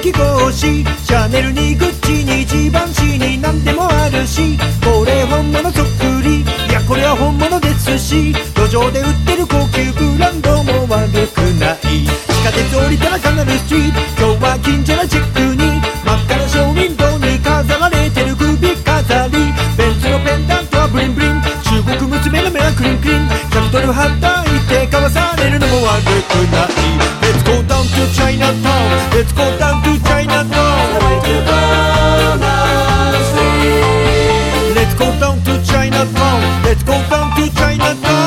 き合し、シャネルにグッチにジバンシに何でもあるし、これ本物そっくり、いやこれは本物ですし、路上で売ってる高級ブランドも悪くない。地下鉄降りたらカナルストリート、今日は近所のチェックに真っ赤なショーウィンドウに飾られてる首飾り、ベンツのペンダントはブリンブリン、中国娘の目はクリンクリン、100ドルはたいて買わされるのも悪くない。 Let's go down to Chinatown, Let's go down to Chinatown, Let's go down to Chinatown, Let's go down to Chinatown.